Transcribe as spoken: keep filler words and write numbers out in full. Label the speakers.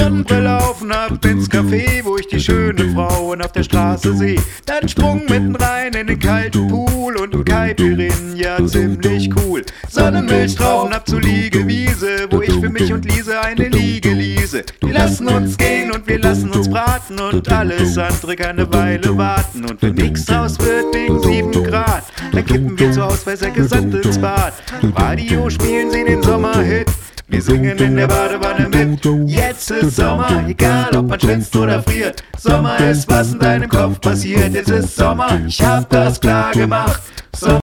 Speaker 1: Sonnenbrille auf und ab ins Café, wo ich die schönen Frauen auf der Straße seh. Dann Sprung mitten rein in den kalten Pool und ein Caipirinha, ziemlich cool. Sonnenmilch drauf und ab zur Liegewiese, wo ich für mich und Liese eine Liege liese. Wir lassen uns gehen und wir lassen uns braten und alles andere kann eine Weile warten. Und wenn nix draus wird wegen sieben Grad, dann kippen wir zu Haus, weil sei gesandt ins Bad. Im Radio spielen sie den Sommerhit, wir singen in der Badewanne mit. Jetzt ist Sommer, egal ob man schwitzt oder friert. Sommer ist, was in deinem Kopf passiert. Jetzt ist Sommer, ich hab das klar gemacht. Sommer